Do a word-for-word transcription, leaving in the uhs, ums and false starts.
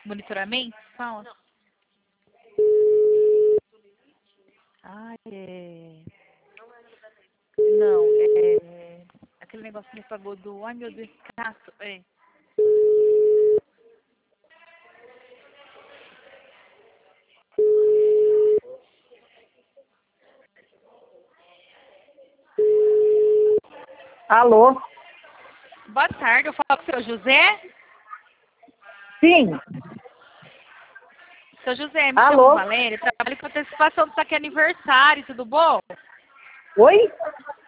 monitoramento? Fala. Ai, é... Não, é... Aquele negócio que me pagou do... Ai, meu Deus, caço. É. Alô? Boa tarde, eu falo com o seu José. Sim. Seu José, me Alô? chamo Valéria, trabalho com antecipação do saque aniversário, tudo bom? Oi?